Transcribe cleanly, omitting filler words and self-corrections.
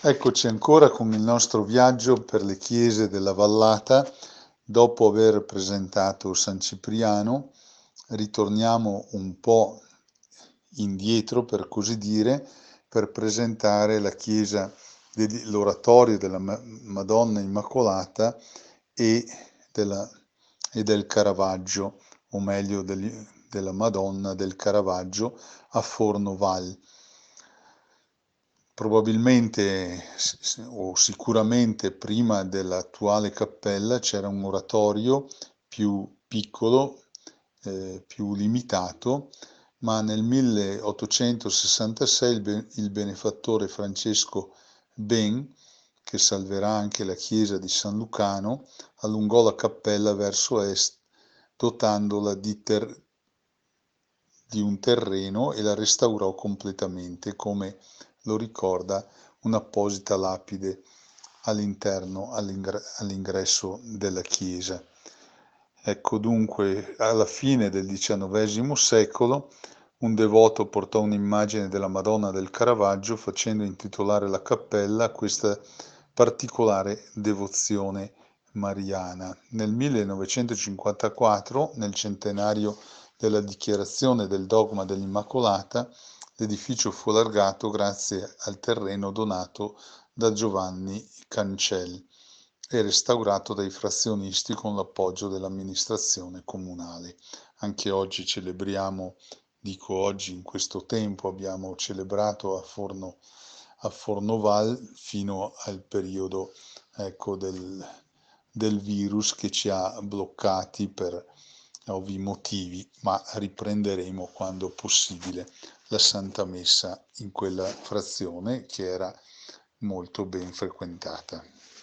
Eccoci ancora con il nostro viaggio per le chiese della Vallata. Dopo aver presentato San Cipriano, ritorniamo un po' indietro, per così dire, per presentare la chiesa l'oratorio della Madonna Immacolata e, della- e del Caravaggio, o meglio della Madonna del Caravaggio a Fornoval. Probabilmente o sicuramente prima dell'attuale cappella c'era un oratorio più piccolo, più limitato, ma nel 1866 il benefattore Francesco Ben, che salverà anche la chiesa di San Lucano, allungò la cappella verso est, dotandola di un terreno e la restaurò completamente, come lo ricorda un'apposita lapide all'interno, all'ingresso della chiesa. Ecco dunque, alla fine del XIX secolo, un devoto portò un'immagine della Madonna del Caravaggio facendo intitolare la cappella a questa particolare devozione mariana. Nel 1954, nel centenario della dichiarazione del dogma dell'Immacolata, l'edificio fu allargato grazie al terreno donato da Giovanni Cancel e restaurato dai frazionisti con l'appoggio dell'amministrazione comunale. Anche oggi celebriamo, dico oggi in questo tempo, abbiamo celebrato a Fornoval fino al periodo, ecco, del virus che ci ha bloccati per ovvi motivi, ma riprenderemo quando possibile la Santa Messa in quella frazione che era molto ben frequentata.